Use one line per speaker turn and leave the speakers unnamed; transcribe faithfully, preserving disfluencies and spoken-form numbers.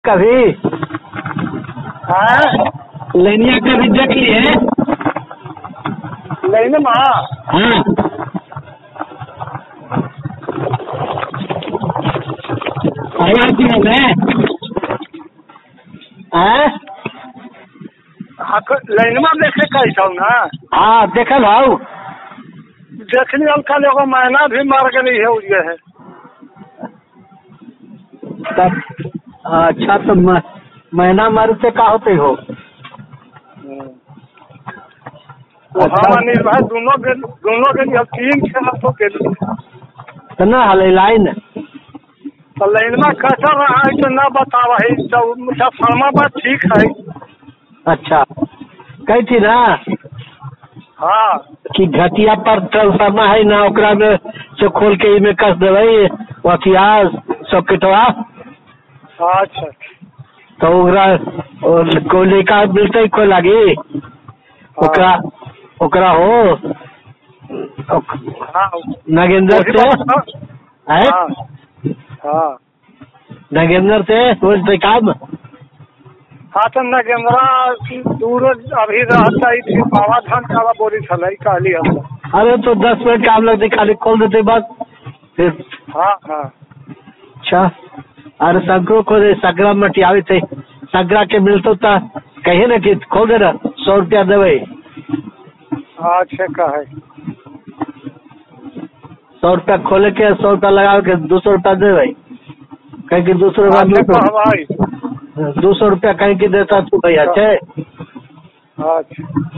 कभी
हाँ
लेनिया कभी देख लिए?
लेने माँ
हाँ आया कि मैं हाँ
लाइनमा देखे कैसा ना।
हाँ देखल हाउ
देखने वाल कल एगो मैना भी मार गई है उजे है।
तब अच्छा तो म- महीना मारते का होते हो?
वो हम निर्भय दोनों के दोनों के लिए तीन खेल तो के लिए
तो ना हल लाइन
तो लाइनमा कैसा रहा है तो ना बतावा है तो मुसलमा बात ठीक है।
अच्छा कही थी ना
हाँ
कि घटिया पर ट्रांसफार्मर है ना ओकरा में से खोल के इमे कस देवे अथिया सॉकेटवा
अच्छा
तो ओकरा को लेका मिलते खोल लागी ओकरा ओकरा हो ओक-
हाँ
नागेंद्र
वही
से
बात है।
है
हाँ हाँ
नागेंद्र से बोलते काम
हाँ तो नगेंद्रा दूर अभी रहता ही थी बाबा धान काला बोरी थल कहली हम।
अरे तो दस मिनट काम लगते खाली खोल देते बस फिर
हाँ हाँ
अच्छा अरे संकरो को सकरा मटियावे थे सकरा के मिलतो था कहे ना कि खोल दे ना सौ रुपया देवे
अच्छा कहे
सौ रुपया खोले के सौ रुपया लगा के दो सौ रुपया देवे कहीं की दो सौ रुपया
अच्छा
दो
कहवाई
सौ दो सौ रुपया कहीं की देता तू भैया छे
अच्छा